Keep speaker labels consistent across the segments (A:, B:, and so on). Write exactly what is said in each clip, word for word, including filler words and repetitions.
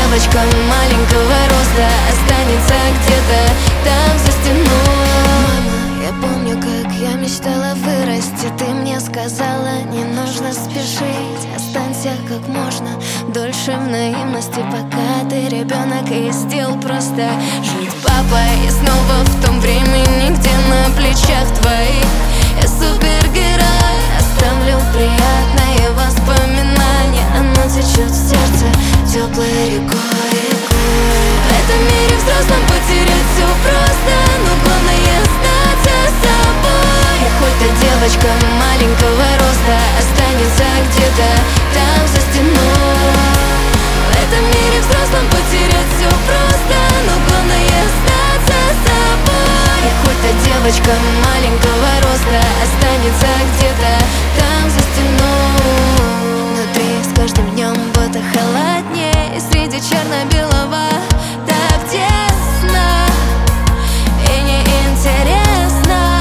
A: девочка маленького роста останется где-то там за стеной. Мама, я помню, как я мечтала вырасти. Ты мне сказала, не нужно спешить. Останься как можно дольше в наивности, пока ты ребенок, и сделал просто жить. Папа, и снова в том времени, где на плечах твоих я супергерой. Оставлю приятные воспоминания, оно течет в сердце теплой рекой, рекой. В этом мире взрослым потерять все просто, но главное остаться собой. И хоть та девочка маленького роста останется где-то там за стеной. В этом мире взрослым потерять все просто, но главное остаться собой. И хоть та девочка маленького роста останется где-то там за стеной. Внутри с каждым днем будто холоднее, и среди черно-белого так тесно и неинтересно.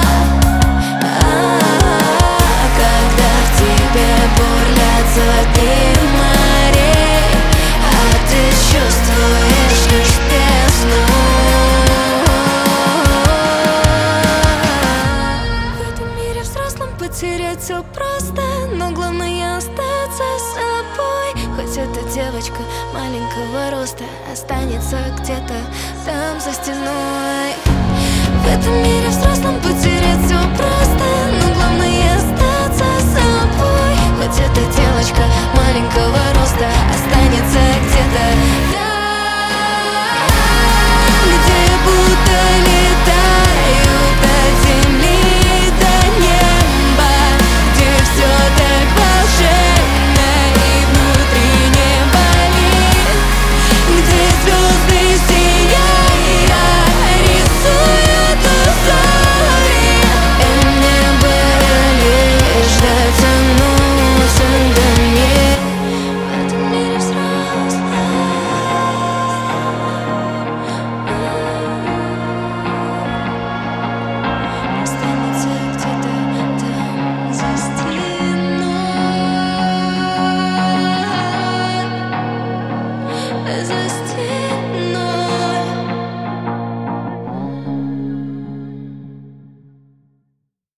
A: А-а-а, когда в тебе бурлят сотни морей, а ты чувствуешь лишь бездну. В этом мире взрослым потерять все просто, но главное остаться собой. Хоть эта девочка маленького роста останется где-то там за стеной. В этом мире взрослым потерять все просто, но главное остаться